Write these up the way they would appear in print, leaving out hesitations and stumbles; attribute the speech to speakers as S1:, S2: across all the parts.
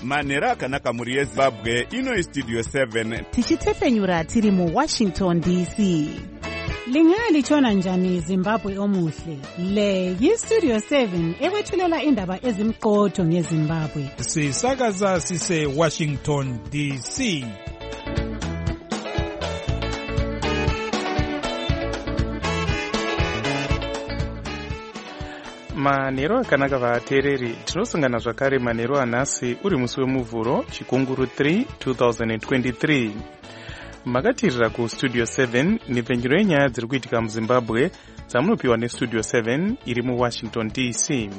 S1: Manhero akanaka muri yeZimbabwe ino Studio 7
S2: tichitefenyura tiri mu Washington DC. Lingalitshona njani Zimbabwe omuhle? Le yi-Studio 7 ekwethulela indaba ezimqotho ngeZimbabwe.
S3: Sisakaza sise Washington DC.
S4: Manhero akanaka vateereri, tinosangana zvakare manhero anhasi uri musi wemuvhuro chikunguru 3 2023. Makatirira kuStudio 7 nepfenyuro yenyaya dziri kuitika muZimbabwe dzamunopiwa neStudio 7 iri muWashington DC.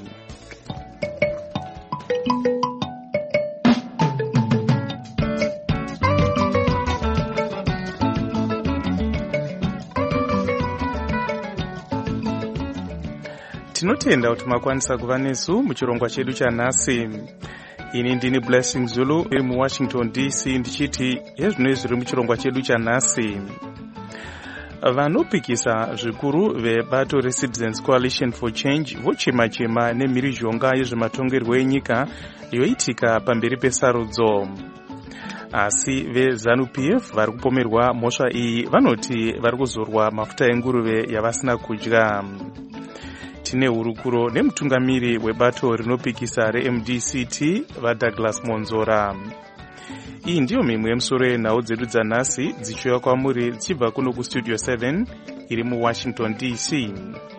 S4: Tinotenda kuti makwanisa kuva nesu muchirongwa chedu chanhasi. Ini ndini Blessing Zulu iri muWashington DC ndichiti hezvino zviri muchirongwa chedu chanhasi. Vanopikisa zvikuru vebato reCitizens Coalition for Change vochema-chema nemhirizhonga yezvematongerwo enyika yoitika pamberi pesarudzo. Asi veZANU-PF vari kupomerwa mhosva iyi vanoti vari kuzorwa mafuta enguruve yavasina kudya. Tine hurukuro nemutungamiri webato rinopikisa reMDCT vaDouglas Monzora. Iyi ndiyo mimwe yemusoro yenhau dzedu dzanhasi dzichiuya kwamuri dzichibva kuno kuStudio 7 iri muWashington DC.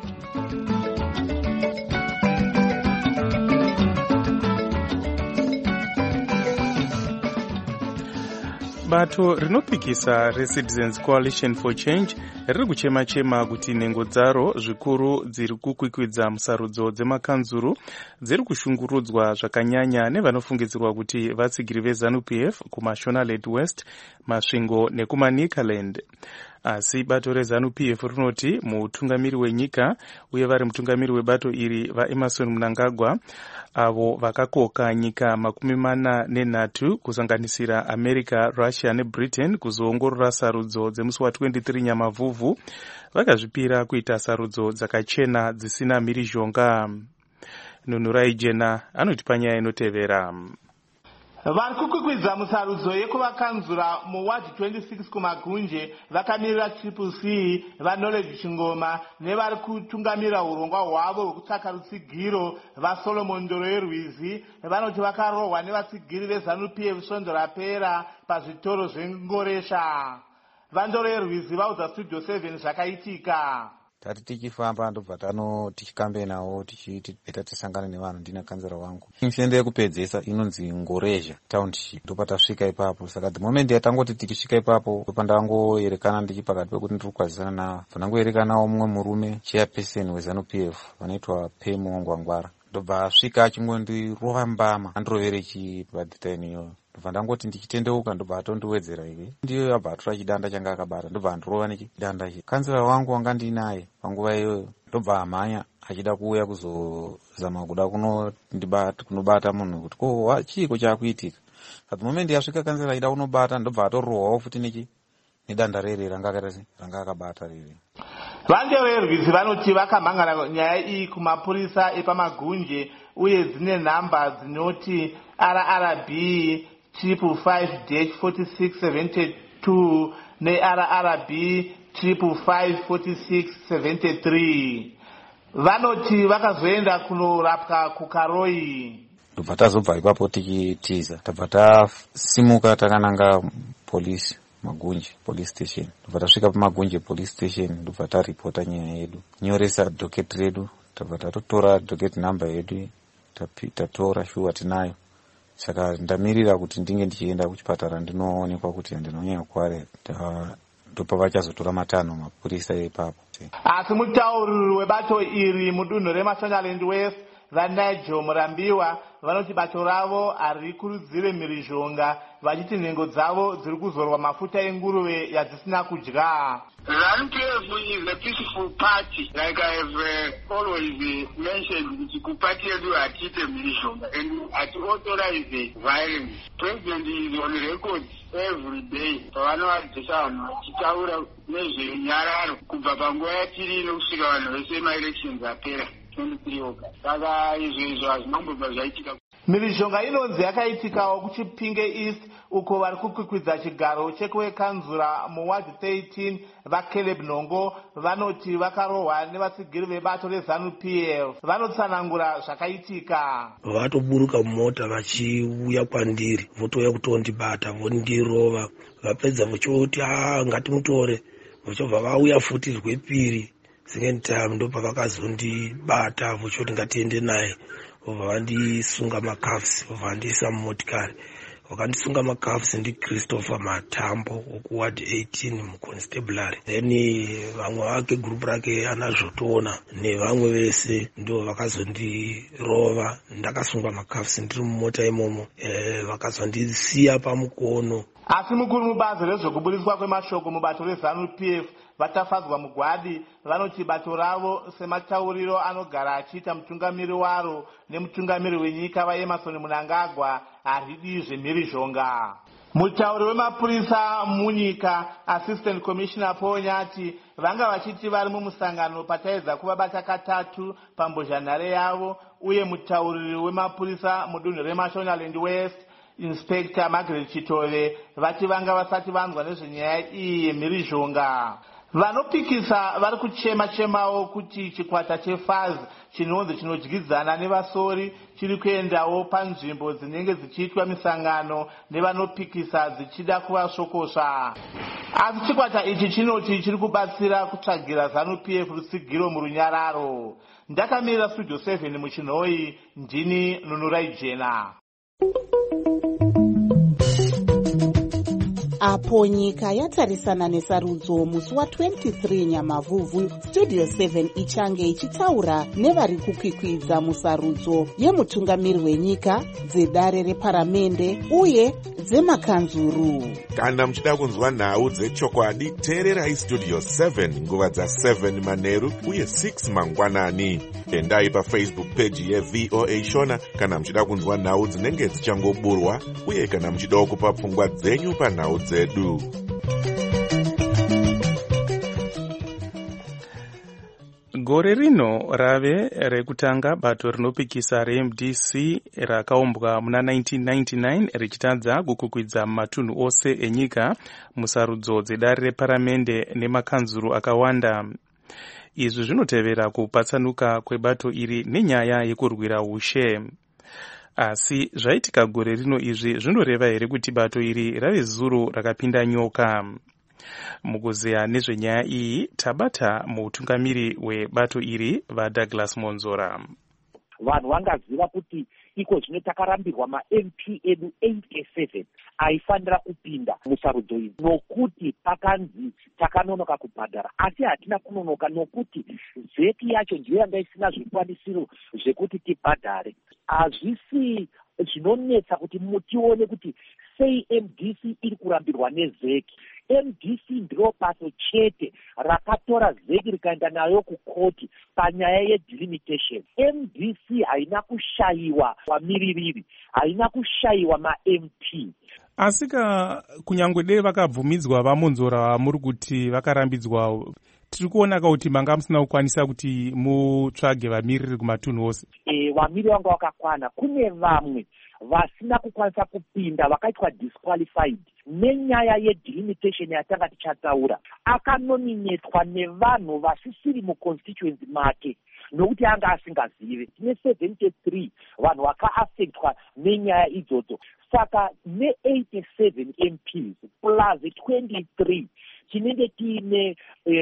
S4: Bato rinopikisa reCitizens Coalition for Change riri kuchema-chema kuti nhengo dzaro zvikuru dziri kukwikwidza musarudzo dzemakanzuru dziri kushungurudzwa zvakanyanya nevanofungidzirwa kuti vatsigiri veZANU-PF kuMashonaland West, Masvingo nekumaNikaland. Asi bato reZANU-PF rinoti mutungamiri wenyika uye vari mutungamiri webato iri vaEmerson Mnangagwa avo vakakoka nyika 43 kusanganisira America, Russia neBritain kuzoongorora sarudzo dzemusi wa23 Nyamavhuvhu vakazvipira kuita sarudzo dzakachena dzisina mhirizhonga. Nunurai Jena anoti panyaya inotevera.
S5: Vari kukwikwidza musarudzo yekuvakanzura muwadi 26 kumagunje vakamirira Triple C vaKnowledge Chingoma nevari kutungamira urongwa hwavo hwekutsvaka rutsigiro vaSolomon Ndoroyerwizi vanoti vakarohwa nevatsigiri veZANU-PF svondo rapera pazvitoro zvengoresha. VaNdoroyerwizi vaudza Studio 7 zvakaitika.
S6: Tati tichifamba ndobva tichikambe nawo tichita tisangana nevanhu ndina kanzera wangu. Mishende yekupedzesa inonzi Ngoresha Township. Ndopatasvika ipapo. Saka the moment yatangoti tikisvika ipapo ndopandangoerekana ndichipakati pekuti ndiri kukwazisana navo. Pandangoerekanawo mumwe murume chairperson weZANU-PF vanoitwa Pemo Ngwangwara. Ndobva asvika achingondirova mbama andirovere chibadhitani iyoyo. Ndobva ndangoti ndichitendeuka ndobva atondiwedzera iwe. Ndiyo yabva atora chidanda changa akabata ndobva andirova nechidanda ichi. Kanzera wangu wanga ndinaye panguva iyoyo ndobva amhanya achida kuuya kuzozama kuda kunobata munhu kuti ko chiiko chakuitika. At the moment yasvika kanzera achida kunobata ndobva atorohwawo futi nedanda rere ranga akabata rere.
S5: VaNdoroyerwizi vanoti vakamhangana nyaya iyi kumapurisa epamagunje uye dzine nhamba dzinoti RRB 555-4672 neRRB 555-4673. Vanoti vakazoenda kunorapwa kuKaroi.
S6: Ndobva tazobva ipapo tichitiza tabva tasimuka takananga polisi Magunje police station. Ndobva tasvika paMagunje police station ndobva taripota nyaya yedu, nyoresa docket redu, tabva tatotora docket number yedu tatora shuwa tinayo. Saka ndamirira kuti ndinge ndichienda kuchipatara ndinoonekwa kuti ndinonyanya kuware. Ndopa vachazotora matanho mapurisa ipapo.
S5: Asi mutauriri webato iri mudunhu reMashonaland West vaNigel Murambiwa vanoti bato ravo harikurudzire mhirizhonga vachiti nhengo dzavo dziri kuzorwa mafuta enguruve yadzisina kudya.
S7: ZANU-PF is a peaceful party, like I have always mentioned. The party yedu hatiite mhirizhonga and hatiauthorize violence. President is on record every day pavanoadzisa vanhu vachitaura nezvenyararo kubva panguva yatiri kusvika vanhu vese maelections apera 23 August. Saka izvo hazvinambobva zvaitika.
S5: mhirizhonga inonzi yakaitikawo kuChipinge East uko vari kukwikwidza chigaro chekuwekanzura muward 13 vaCaleb Nhongo vanoti vakarohwa nevatsigiri vebato reZANU-PF. Vanotsanangura zvakaitika.
S8: Vatoburuka mumota vachiuya kwandiri, votouya kutondibata, vondirova, vapedza vochoti ngatimutore, vochobva vauya futi rwepiri. Second time ndo pavakazondibata vochoti ngatiende naye, vobva vandisunga makafsi, vobva vandiisa mumotikari. Vakandisunga makafsi ndi Christopher Matambo wokuward 18 muconstabulary. Then vamwe vake group rake anazvotoona nevamwe vese ndo vakazondirova, ndakasunga makafsi ndiri mumota imomo, vakazondisiya pamukono.
S5: Asi mukuru mubazi rezvekuburiswa kwemashoko mubato reZANU-PF vatafadzwa mugwadi vanoti bato ravo sematauriro anogara achiita mutungamiri waro nemutungamiri wenyika vaEmmerson Mnangagwa haridi zvemhirizhonga. Mutauri wemapurisa munyika Assistant Commissioner Paul Nyati vanga vachiti vari mumusangano pataedza kuvabata katatu pambozhanhare yavo, uye mutauriri wemapurisa mudunhu reMashonaland West Inspector Margaret Chitove vati vanga vasati vanzwa nezvenyaya iyi yemhirizhonga. Vanopikisa vari kuchema-chemawo kuti chikwata cheFAZ chinonzi chinodyidzana nevasori chiri kuendawo panzvimbo dzinenge dzichiitwa misangano nevanopikisa dzichida kuvasvokosva. Asi chikwata ichi chinoti chiri kubatsira kutsvagira ZANU-PF rutsigiro murunyararo. Ndakamirira Studio 7 muChinhoi, ndini Nunurai Jena.
S9: Apo nyika yatarisana nesarudzo musi wa23 Nyamavhuvhu, Studio 7 ichange ichitaura nevari kukwikwidza musarudzo yemutungamiri wenyika, dzedare reparamende uye dzemakanzuru.
S1: Kana muchida kunzwa nhau dzechokwadi, teererai Studio 7 nguva dza7 manheru uye 6 mangwanani. Endai paFacebook page yeVOA Shona kana muchida kunzwa nhau dzinenge dzichangoburwa, uye kana muchida kupa pfungwa dzenyu panhau dzedu.
S4: Gore rino rave rekutanga bato rinopikisa reMDC rakaumbwa muna 1999 richitadza kukukwidza matunhu ose enyika musarudzo dzedare reparamende nemakanzuru akawanda. Izvi zvinotevera kupatsanuka kwebato iri nenyaya yekurwira ushe. Asi zvaitika gore rino izvi zvinoreva here kuti bato iri rave zuro rakapinda nyoka? Mukuzeya nezvenyaya iyi tabata mutungamiri webato iri vaDouglas Monzora.
S10: Vanhu vangaziva kuti iko zvino takarambirwa maMP edu 87 aifanira kupinda musarudzo iyi, nokuti pakanzi takanonoka kubhadhara, asi hatina kunonoka nokuti zeki yacho ndiyo yanga isina zvikwanisiro zvekuti tibhadhare. Hazvisi zvinonetsa kuti mutione kuti sei MDC iri kurambirwa nezeki. MDC ndiro bato chete rakatora zeki rikaenda nayo kukoti panyaya yedelimitation. MDC haina kushayiwa wamiririri, haina kushayiwa maMP.
S3: Asika kunyangwe dei vakabvumidzwa vaMonzora muri kuti vakarambidzwa, tiri kuona kuti manga musina kukwanisa kuti mutsvage vamiriri kumatunhu ose.
S10: Vamiriri vanga vakakwana. Kune vamwe vasina kukwanisa kupinda vakaitwa disqualified nenyaya yedelimitation yatanga tichataura. Akanominetwa nevanhu vasisiri muconstituency make nokuti anga asingazive. Tine 73 vanhu vakaaffectwa nenyaya idzodzo. Saka ne87 MPs plus 23 tinenge tiine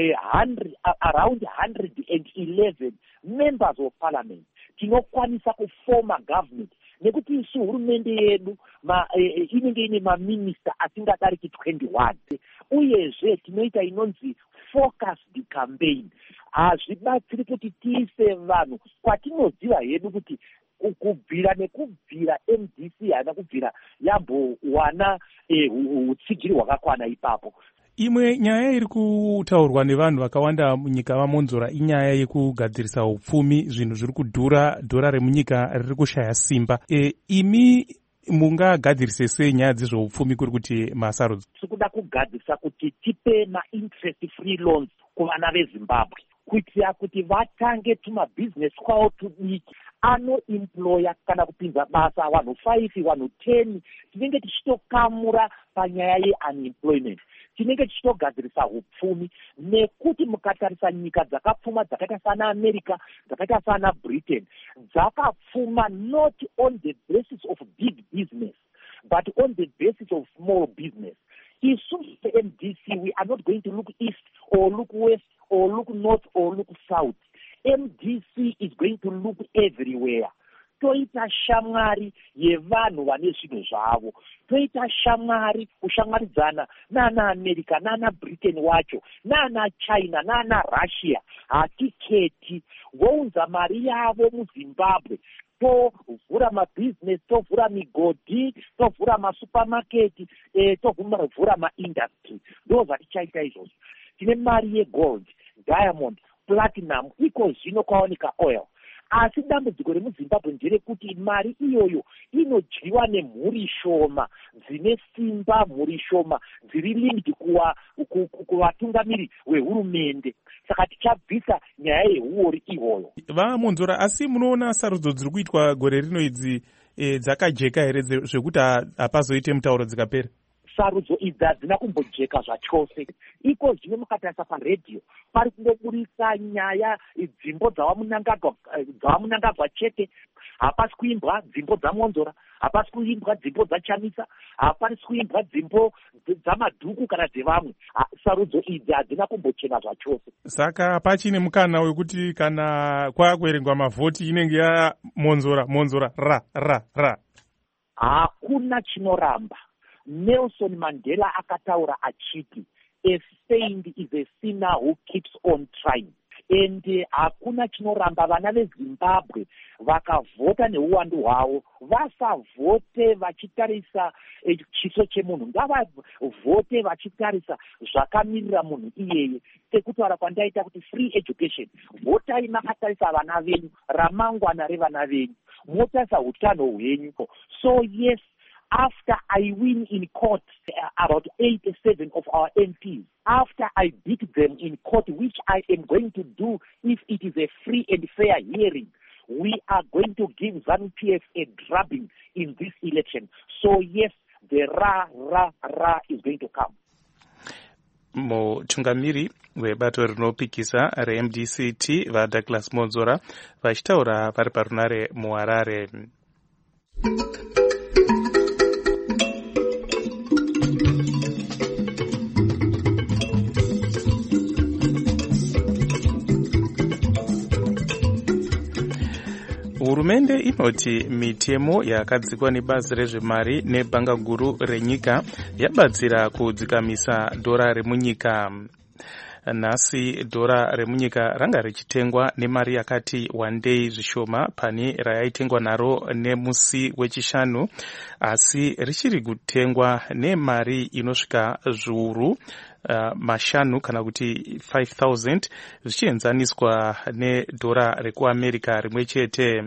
S10: around 111 members of parliament tinokwanisa kufoma government, nekuti isu hurumende yedu inenge ine maminista asingadariki 21. Uyezve tinoita inonzi focused campaign. Hazvibatsiri kuti tiise vanhu kwatinoziva hedu kuti kubvira nekubvira MDC haina kubvira yambowana utsigiri hwakakwana ipapo.
S3: Imwe nyaya iri kutaurwa nevanhu vakawanda munyika vaMonzora inyaya yekugadzirisa upfumi. Zvinhu zviri kudhura, dhora remunyika riri kushaya simba. Imi mungagadzirise sei nyaya dzezveupfumi kuri kuti masarudzo?
S10: Tiri kuda kugadzirisa kuti tipe ma-interest free loans kuvana veZimbabwe. kuitira kuti vatange tumabhizinesi kwavo tudiki anoemploya kana kupinza basa vanhu 5 vanhu 10. Tinenge tichitokamura panyaya yeunemployment, tinenge tichitogadzirisa upfumi, nekuti mukatarisa nyika dzakapfuma dzakaita sana America, dzakaita sana Britain, dzakapfuma not on the basis of big business but on the basis of small business. Isusu MDC, we are not going to look east or look west or look north or look south. MDC is going to look everywhere. Toita shamwari yevanhu vane zvinhu zvavo, toita shamwari kushamwaridzana nana America nana Britain wacho nana China nana Russia. Hatiketi vounza mari yavo muZimbabwe, tovhura mabhizinesi, tovhura migodhi, tovhura masupamaketi, tovhura maindustry. Ndo zvatichaita izvozvo. Tine mari yegold, diamond, platinum, iko zvino kwaoneka oil. Asi dambudziko remuZimbabwe nderekuti mari iyoyo inodyiwa nemhuri shoma dzine simba, mhuri shoma dziri linked kuvatungamiri vehurumende. Saka tichabvisa nyaya yehuori ihoyo.
S3: Vamunzora, asi munoona sarudzo dziri kuitwa gore rino idzi dzakajeka here zvekuti hapazoite mutauro dzikapera?
S10: Sarudzo idzi hadzina kumbojeka zvachose. Iko zvino mukatarisa paredhiyo pari kungoburisa nyaya dzimbo dzavamunangagwa chete. Hapasi kuimbwa dzimbo dzaMonzora, hapasi kuimbwa dzimbo dzaChamisa, hapasi kuimbwa dzimbo dzamadhuku kana dzevamwe. Sarudzo idzi hadzina kumbochena zvachose.
S3: Saka pachine mukana wekuti kana kwakuerengwa mavhoti inenge yaMonzora ra.
S10: Hakuna chinoramba. Nelson Mandela akataura achiti, a saint is a sinner who keeps on trying. And hakuna chinoramba. Vana veZimbabwe vakavhota neuwandu hwavo, vasavhote vachitarisa chiso chemunhu, ngavavhote vachitarisa zvakamirira munhu iyeye. Sekutaura kwandaita kuti free education, votai makatarisa vana venyu, ramangwana revana venyu, motarisa utano hwenyu. So yes, after I win in court about 87 of our MPs, after I beat them in court, which I am going to do if it is a free and fair hearing, we are going to give ZANU-PF a drubbing in this election. So yes, the ra is going to come.
S4: Mutungamiri webato rinopikisa reMDCT vaDouglas Monzora vachitaura vari parunare muHarare. Hurumende inoti mitemo yakadzikwa nebazi rezvemari nebhanga guru renyika yabatsira kudzikamisa dhora remunyika. Nhasi dhora remunyika ranga richitengwa nemari yakati wandei zvishoma pane rayaitengwa naro nemusi wechishanu, asi richiri kutengwa nemari inosvika zviuru mashanu kana kuti 5,000 zvichienzaniswa nedhora rekuAmerica rimwe chete.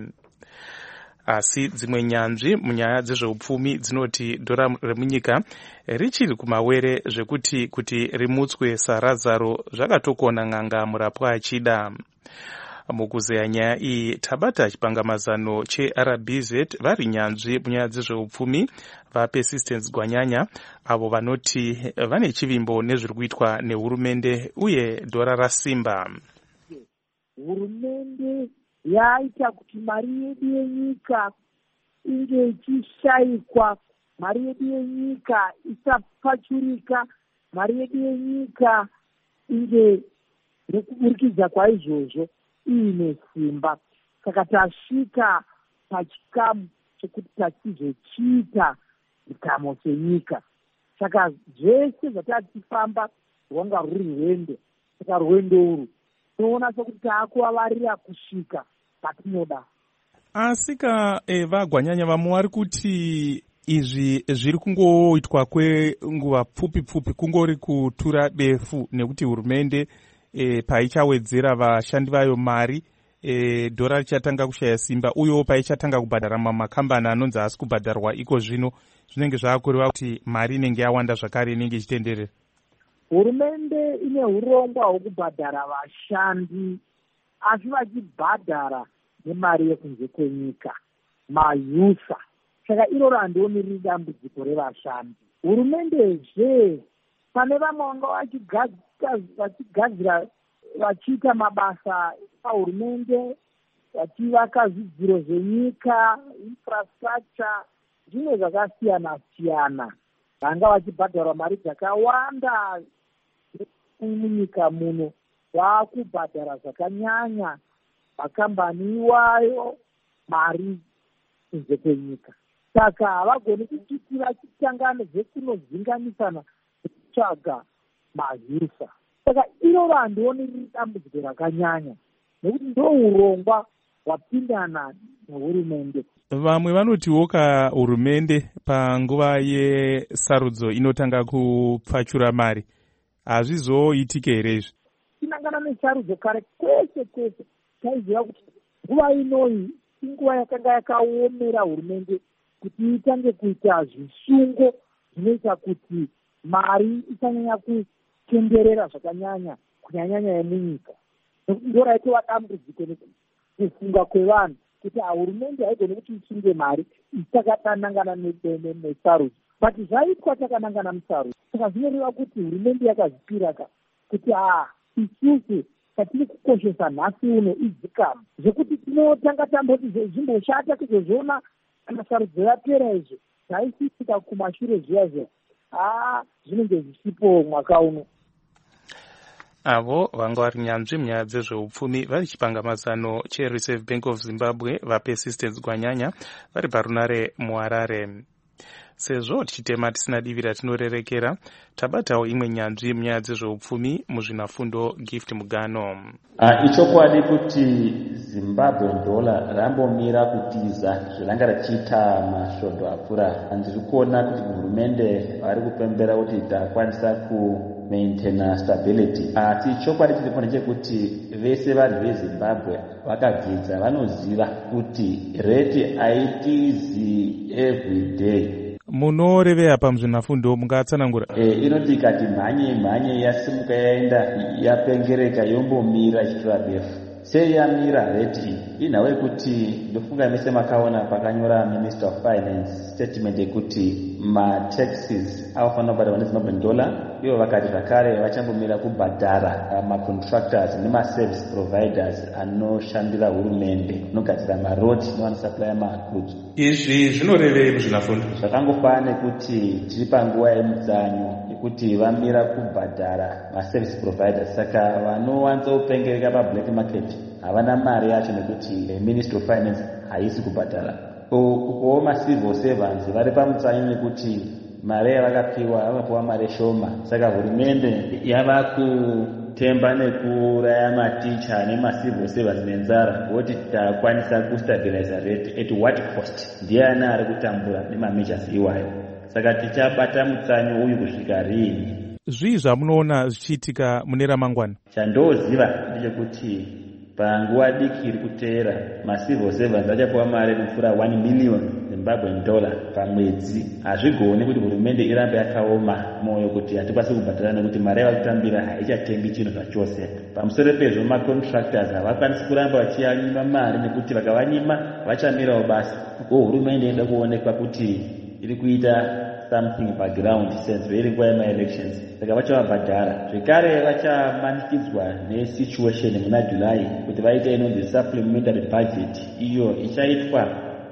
S4: Asi dzimwe nyanzvi munyaya dzezveupfumi dzinoti dhora remunyika richiri kumawere zvekuti kuti rimutswe sarazaro zvakatokona n'anga murapwa achida. Mukuzeya nyaya iyi tabata chipangamazano cheRBZ vari nyanzvi munyaya dzezveupfumi vaPersistence Gwanyanya, avo vanoti vane chivimbo nezviri kuitwa nehurumende uye dhora rasimba.
S11: Hurumende yaita kuti mari yedu yenyika inge ichishayikwa, mari yedu yenyika isapfachurika, mari yedu yenyika inge nekuburikidza kwaizvozvo iine simba. Saka tasvika pachikamu chekuti tachizochiita zvitamo senyika. Saka zvese zvatatifamba rwanga ruri rwendo. Saka rwendo urwu tinoona sekuti taakuvavarira kusvika patinoda.
S3: Asika vaGwanyanya vamwe vari kuti izvi zviri kungoitwa kwenguva pfupi kungori kutura befu nekuti hurumende paichawedzera vashandi vayo mari dhora richatanga kushaya simba, uyewo paichatanga kubhadhara mamakambani anonzi asi kubhadharwa iko zvino zvinenge zvaakureva kuti mari inenge yawanda zvakare inenge ichitenderera.
S11: hurumende ine urongwa hwekubhadhara vashandi asi vachibhadhara nemari yekunze kwenyika, mayusa. Saka iroro handioni riri dambudziko revashandi. Hurumendezve pane vamwe vanga vachigadzira vachiita mabasa pahurumende, vachivaka zvidziro zvenyika, infrastructure, zvimwe zvakasiyana siyana, vanga vachibhadharwa mari dzakawanda munyika muno. Vakubhadhara zvakanyanya makambani iwayo mari kunze kwenyika. Saka havagoni kuti vachitangana zvekunozinganisana kutsvaga mazusa. Saka iroro handioni riri dambudziko rakanyanya, nekuti ndo urongwa hwapindana nehurumende.
S3: Vamwe vanotiwo hurumende panguva yesarudzo inotanga kupfachura mari, hazvizoitike here izvi?
S11: Tinangana nesarudzo kare kwese kwese taiziva kuti nguva inoyi inguva yakanga yakaomera hurumende kuti itange kuita zvisungo zvinoita kuti mari isanyanya kutenderera zvakanyanya kunyanyanya yemunyika. Ndo raitova dambudziko kufunga kwevanhu kuti hurumende haigoni kuti isunge mari isakatanangana nesarudzo, but zvaitwa takanangana musarudzo. Saka zvinoreva kuti hurumende yakazvipira kuti isusu katiri kukoshesa nhasi uno idzikamu zvekuti tinotanga tamboti zvimboshata kuzozviona kana sarudzo yapera izvo zvaisitika kumashure zviya zvinenge zvisipo mwaka uno.
S4: Avo vanga vari nyanzvi munyaya dzezveupfumi vari chipanga mazano cheReserve Bank of Zimbabwe vaPersistence Gwanyanya vari parunare muHarare. Sezvo tichitema tisina divi ratinorerekera, tabatawo imwe nyanzvi munyaya dzezveupfumi muzvinafundo Gift Mugano.
S12: Ichokwadi kuti Zimbabwe dollar rambomira kutiza zviranga richiita masvondo apfuura. Handiri kuona kuti hurumende vari kupembera kuti takwanisa kumaintaina stability. Asi chokwadi chiripo ndechekuti vese vanhu veZimbabwe vakadzidza vanoziva kuti rate haitizi everyday.
S3: Munorevera pamuzvinafundo mungatsanangura?
S12: Inoti ikati mhanye yasimuka yaenda yapengereka yombomira ichitora befu. Sei yamira rate iyi? Inhau yekuti ndofunga mese makaona pakanyora Minister of Finance statement yekuti mataxes anofanira kubhadharwa neZimbabwe dollar. Ivo vakati zvakare vachambomira kubhadhara macontractors nemaservice providers anoshandira hurumende, anogadzira marodi nevanosupply magoods.
S4: Izvi zvinorevei muzvinafundo?
S12: Zvakangofana nekuti tiri panguva yemudzanyo yekuti vamira kubhadhara maservice providers. Saka vanowanzopengereka pablack market havana mari yacho nekuti Ministry of Finance haisi kubhadhara. Ukowo macivil servants vari pamutsanyo nekuti mari yavakapiwa vakapiwa mari shoma. Saka hurumende yava kutemba nekuraya maticha nemacivil servants nenzara kuti takwanisa kustabilize rate at what cost. Ndiani ari kutambura nemameasures iwayo. Saka tichabata mutsanyo uyu kusvika rini.
S3: Zvii zvamunoona zvichiitika mune ramangwana?
S12: Chandoziva ndechekuti panguva diki iri kuteera macivil servants achapiwa mari kupfuura 1 million Zimbabwean dollar pamwedzi. Hazvigoni kuti hurumende irambe yakaoma moyo kuti hatikwanisi kubhadhara nekuti mari yavakutambira haichatengi chinhu zvachose. Pamusoro pezvo macontractors havakwanisi kuramba vachiyanyima mari nekuti vakavanyima vachamirawo basa. Hurumende inoda kuonekwa kuti iri kuita something background sense very nguva yemaelections. Saka vachavabhadhara. Zvekare vachamanikidzwa nesituation muna July kuti vaite inonzi supplementary budget. Iyo ichaitwa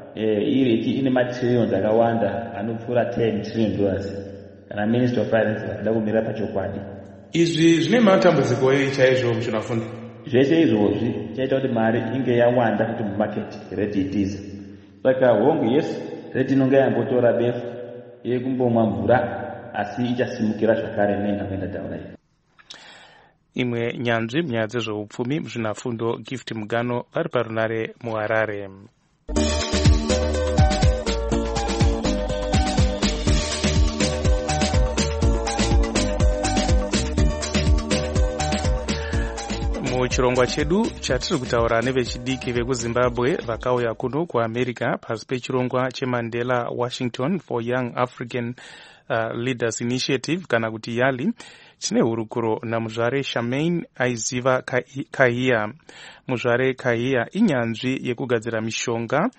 S12: ine matrillions akawanda anopfuura $10 trillion. Kana Minister of Finance vachida kumira pachokwadi.
S4: Izvi zvine matambudziko ei chaizvo muzvinafundo?
S12: Zvese izvozvi chaita kuti mari inge yawanda kuti mumarket rate itize. Saka hongu yes, rate inonge yambotora befu yekumbomwa mvura asi ichasimukira zvakare nenharaunda taura iyi.
S4: Imwe nyanzvi munyaya dzezveupfumi muzvinafundo Gift Mugano vari parunare muHarare. Muchirongwa chedu chatiri kutaura nevechidiki vekuZimbabwe vakauya kuno kuAmerica pasi pechirongwa cheMandela Washington for Young African Leaders Initiative kana kuti YALI, chine hurukuro namuzvare Charmaine Aiziva Kahia. Muzvare Kahia inyanzvi yekugadzira mishonga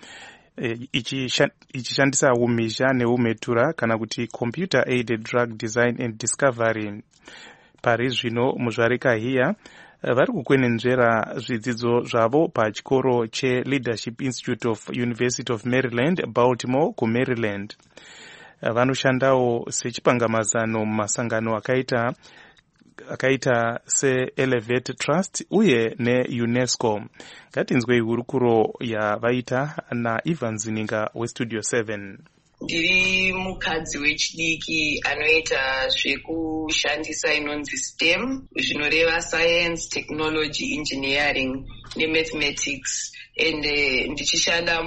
S4: ichishandisa umhizha neumhetura kana kuti computer aided drug design and discovery. Pari zvino muzvare Kahia vari kukwenenzvera zvidzidzo zvavo pachikoro cheLeadership Institute of University of Maryland, Baltimore kuMaryland. Vanoshandawo sechipangamazano mumasangano akaita seElevate Trust uye neUNESCO. Ngatinzwei hurukuro yavaita naIvan Zininga weStudio 7.
S13: Ndiri mukadzi wechidiki anoita zvekushandisa inonzi STEM, zvinoreva science, technology, engineering nemathematics. Ndichishanda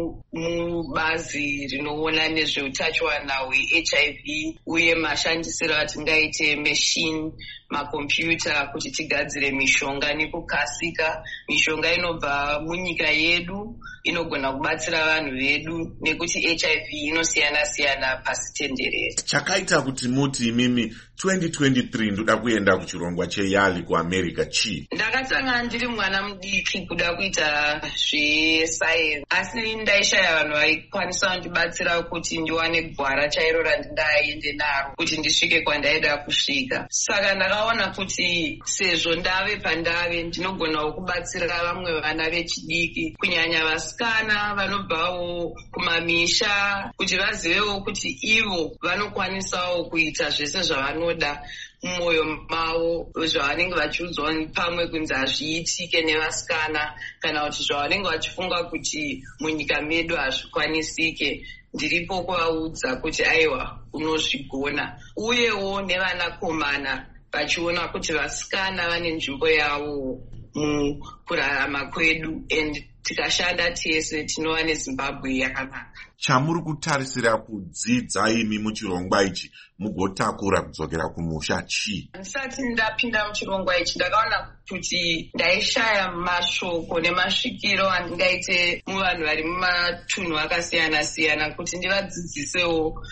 S13: mubazi rinoona nezveutachiwana hweHIV uye mashandisiro atingaite machine, makombiyuta kuti tigadzire mishonga nekukasika. Mishonga inobva munyika yedu inogona kubatsira vanhu vedu nekuti HIV inosiyana-siyana pasi tenderere.
S1: Chakaita kuti muti imimi 2023 ndoda kuenda kuchirongwa cheYale kuAmerica chi?
S13: Ndakatanga ndiri mwana mudiki kuda kuita zvesayensi, asi ndaishaya vanhu vaikwanisa kundibatsira kuti ndiwane gwara chairo randingaende naro kuti ndisvike kwandaida kusvika. Saka ndakaona kuti sezvo ndave pandave ndinogonawo kubatsira vamwe vana vechidiki, kunyanya vasikana vanobvawo kumamisha, kuti vazivewo kuti ivo vanokwanisawo kuita zvese zvavanoda mumwoyo mavo, zvavanenge vachiudzwa pamwe kunzi hazviitike nevasikana, kana kuti zvavanenge vachifunga kuti munyika medu hazvikwanisike. Ndiripo kuvaudza kuti aiwa unozvigona, uyewo nevanakomana vachiona kuti vasikana vane nzvimbo yavo mukurarama kwedu, and tikashanda tese tinova neZimbabwe yakanaka.
S1: Chamuri kutarisira kudzidza imi muchirongwa ichi mugotakura kudzokera kumusha chi?
S13: Ndisati ndapinda muchirongwa ichi ndakaona kuti ndaishaya mashoko nemasvikiro andingaite muvanhu vari mumatunhu akasiyana-siyana kuti ndivadzidzisewo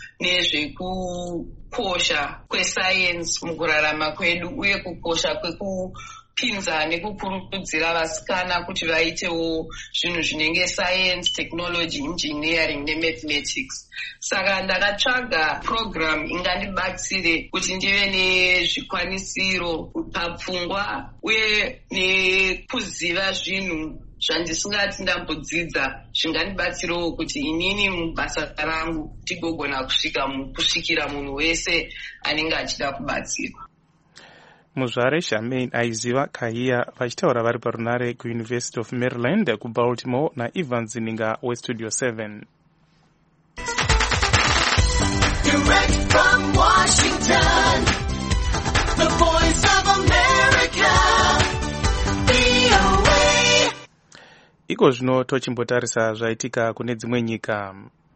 S13: nezvekukosha kwesayensi mukurarama kwedu uye kukosha pinza nekukurudzira vasikana kuti vaitewo zvinhu zvinenge science, technology, engineering nemathematics. Saka ndakatsvaga program ingandibatsire kuti ndive nezvikwanisiro papfungwa uye nekuziva zvinhu zvandisingati ndambodzidza zvingandibatsirawo kuti inini mubasa rangu tigogona kusvikira munhu wese anenge achida kubatsirwa.
S4: Muzvare Charmaine Aiziva Kahia vachitaura vari parunare kuUniversity of Maryland kuBaltimore naIvan Zininga weStudio 7.
S14: Direct from Washington, the voice of America, VOA.
S4: Iko zvino tochimbotarisa zvaitika kune dzimwe nyika.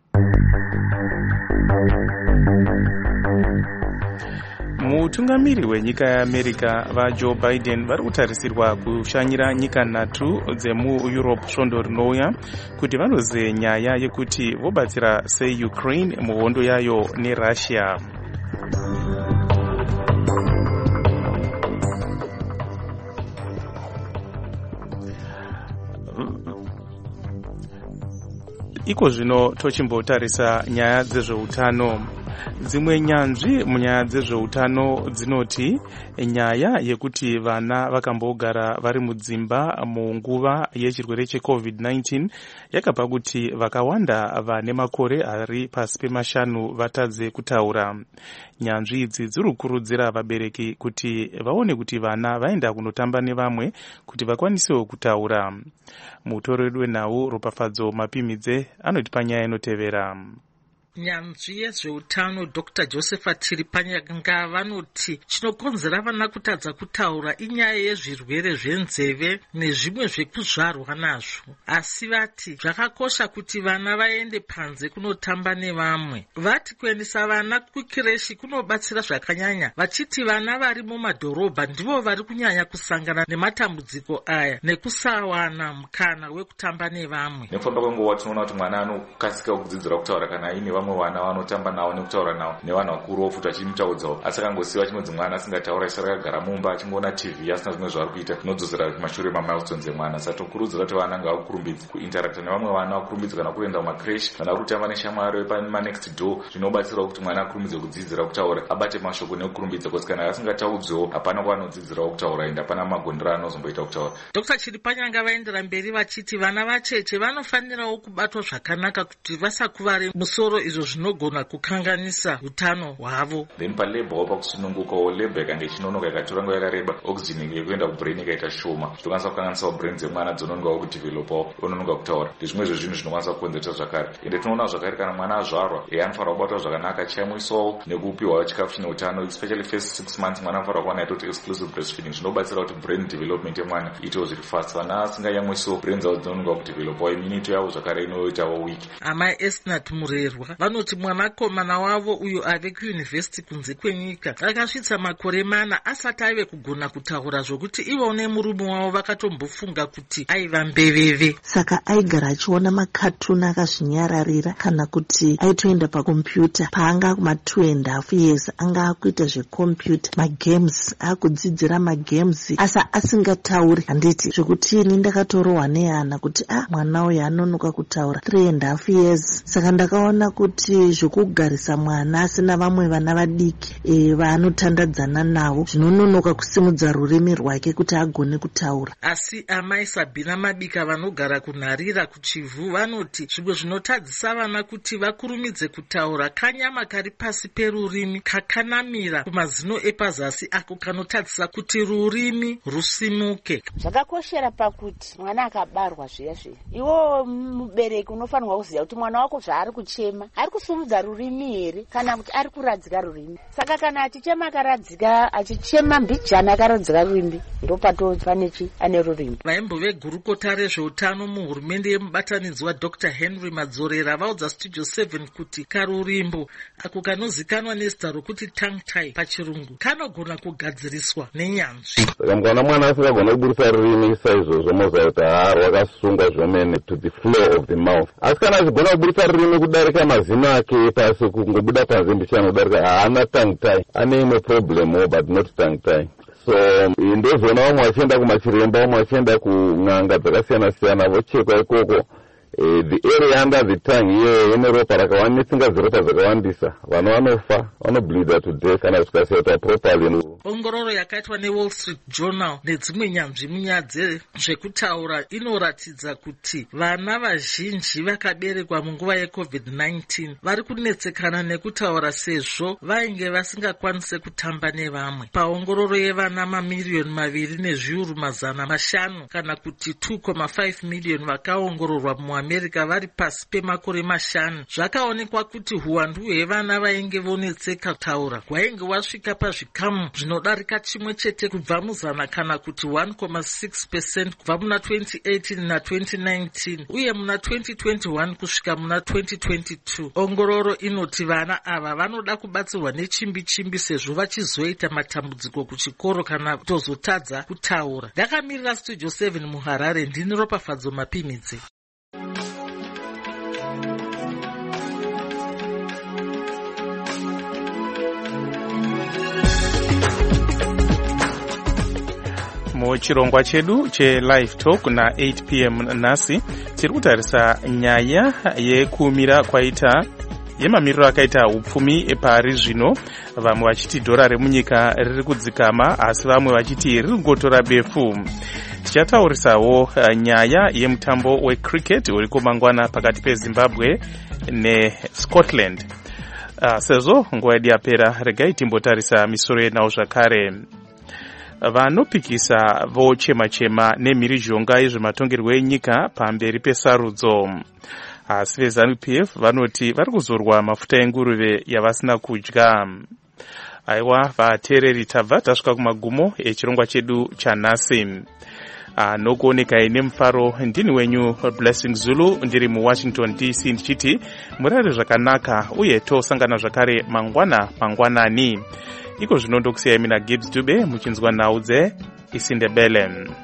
S4: Mutungamiri wenyika yeAmerica vaJoe Biden vari kutarisirwa kushanyira nyika 3 dzemuEurope svondo rinouya kuti vanoze nyaya yekuti vobatsira seUkraine muhondo yayo neRussia. Iko zvino tochimbotarisa nyaya dzezveutano. Dzimwe nyanzvi munyaya dzezveutano dzinoti nyaya yekuti vana vakambogara vari mudzimba munguva yechirwere cheCovid-19 yakapa kuti vakawanda vane makore ari pasi pemashanu vatadze kutaura. Nyanzvi idzi dziri kukurudzira vabereki kuti vaone kuti vana vaenda kunotamba nevamwe kuti vakwanisewo kutaura. Mutori wenhau Ropafadzo Mapimidze anotipa nyaya inotevera.
S15: Nyanzvi yezveutano Dr. Josepha Tiripanyanga vanoti chinokonzera vana kutadza kutaura inyaya yezvirwere zvenzeve nezvimwe zvekuzvarwa nazvo, asi vati zvakakosha kuti vana vaende panze kunotamba nevamwe. Vati kuendesa vana kukireshi kunobatsira zvakanyanya, vachiti vana vari mumadhorobha ndivo vari kunyanya kusangana nematambudziko aya nekusawana mukana wekutamba nevamwe.
S16: Nekufamba kwenguva tinoona kuti mwana anokasika kudzidzira kutaura kana aine vamwe vamwe vana vanotamba navo nekutaura navo nevanhu vakuru futi vachimutaudzawo, asi akangosiyiwa chinodzi mwana asingataura isara akagara mumba achingoona TV asina zvimwe zvaari kuita, zvinodzosera kumashure mamilestones emwana. Saka tokurudzira kuti vana ngavakurumbidze kuinteracta nevamwe vana, vakurumbidze kana kuenda kumacreche kana kutamba neshamwari pamanext door. Zvinobatsirawo kuti mwana akurumbidze kudzidzira kutaura, abate mashoko nekukurumbidza, kuti kana asingataudzewo hapana kwanodzidzirawo kutaura ende hapana magondera anozomboita kutaura.
S15: Dr. Chiripanyanga vaendera mberi vachiti vana vacheche vanofanirawo kubatwa zvakanaka kuti vasakuvare musoro, izvo zvinogona kukanganisa utano hwavo.
S16: Then palebhawo pakusunungukawo, lebha ikange ichinonoka ikatora nguva yakareba, oxygen yekuenda kubrain ikaita shoma, zvitokwanisa kukanganisawo brain dzemwana dzononokawo kudevelopawo, ononoka kutaura. Ndezvimwe zvezvinhu zvinokwanisa kukonzeresa zvakare. Ende tinoona zvakare kana mwana azvarwa anofanira kubatwa zvakanaka, achiyamwiswawo nekupiwawo chikafu chine utano, especially first 6 months mwana anofanira kuwana yaitoti exclusive breastfeeding. Zvinobatsira kuti brain development yemwana itewo zviri fast. Vana asingayamwiswo brain dzavo dzinonoka kudevelopawo, immunity yavo zvakare inoitawo weak.
S15: Amai Esnat Murerwa vanoti mwanakomana wavo uyo ave kuyunivhesiti kunze kwenyika akasvitsa makore 4 asati aive kugona kutaura, zvokuti ivo nemurume wavo vakatombofunga kuti aiva mbeveve.
S17: Saka aigara achiona makatuni akazvinyararira kana kuti aitoenda pakombiyuta. Paanga kuma 2.5 years anga akuita zvekombiyuta, magames, akudzidzira magames asa asingatauri. Handiti zvekuti ini ndakatorohwa nehana kuti mwana uyu anonoka kutaura 3.5 years. Saka ndakaona kuti zvokugarisa mwana asina vamwe vana vadiki vaanotandadzana navo zvinononoka kusimudza rurimi rwake kuti agone kutaura.
S15: Asi amai Sabina Mabika vanogara kunharira kuchivhu vanoti zvimwe zvinotadzisa vana kuti vakurumidze kutaura kanyama kari pasi perurimi kakanamira kumazino epazasi ako kanotadzisa kuti rurimi rusimuke.
S18: Zvakakoshera pakuti mwana akabarwa zviya iwo mubereki unofanirwa kuziva kuti mwana wako zvaari kuchema ari kusumudza rurimi here kana kuti ari kuradzika rurimi. Saka kana achichema akaradzika, achichema mbijana akaradzika rurimi, ndopato panechi ane rurimi.
S15: Vaimbo vegurukota rezveutano muhurumende yemubatanidzwa Dr. Henry Madzorera vaudza Studio 7 kuti karurimbo ako kanozikanwa nezita rokuti tongue tie pachirungu kanogona kugadziriswa nenyanzvi.
S19: Saka mwana asingagona kuburisa rurimi saizvozvo moziva kuti rwakasungwa zvomene to the floor of the mouth. Asi kana achigona kuburisa rurimi kudarika mazino ake pasi kungobuda panze mbicha anodarika, haana tongue tie, ane imwe problem but not tongue tie. So ndozoona vamwe vachienda kumachiremba, vamwe vachienda kun'anga dzakasiyana-siyana vochekwa ikoko. The area under the tongue iye ine ropa rakawanda, netsinga dzeropa dzakawandisa. Vanhu vanofa, vanobleeda to death kana zvikasiya properly.
S15: Ongororo yakaitwa neWall Street Journal nedzimwe nyanzvi munyaya dzezvekutaura inoratidza kuti vana vazhinji vakaberekwa munguva yeCovid-19 vari kunetsekana nekutaura sezvo vainge vasingakwanise kutamba nevamwe. Paongororo yevana mamiliyoni 2,500,000 kana kuti 2.5 miliyoni vakaongororwa muAmerica vari pasi pemakore 5, zvakaonekwa kuti huwandu hwevana vainge vonetseka kutaura hwainge wasvika pazvikamu zvinodarika chimwe chete kubva muzana kana kuti 1.6% kubva muna 2018 na 2019 uye muna 2021 kusvika muna 2022. Ongororo inoti vana ava vanoda kubatsirwa nechimbi sezvo vachizoita matambudziko kuchikoro kana kutozotadza kutaura. Ndakamirira Studio 7 muHarare, ndini Ropafadzo Mapimidzi.
S4: Muchirongwa chedu che-Live Talk na 8 p.m. nhasi tiri kutarisa nyaya yekumira kwaita yemamiriro akaita upfumi pari zvino, vamwe vachiti dhora remunyika riri kudzikama asi vamwe vachiti riri kungotora befu. Tichataurisawo nyaya yemutambo wecricket uri kumangwana pakati peZimbabwe neScotland. Sezvo nguva yedu yapera, regai timbotarisa misoro yenawo zvakare. Vanopikisa vochema-chema nemhirizhonga yezvematongerwo enyika pamberi pesarudzo. Asi veZANU-PF vanoti vari kuzorwa mafuta enguruve yavasina kudya. Aiwa vateereri, tabva tasvika kumagumo echirongwa chedu chanhasi. Nokuoneka ine mufaro, ndini wenyu Blessing Zulu, ndiri muWashington DC ndichiti murare zvakanaka uye tosangana zvakare mangwanani. Iko zvino ndokusiyai mina Gibbs Dube muchinzwa nhau dzeIsindebele.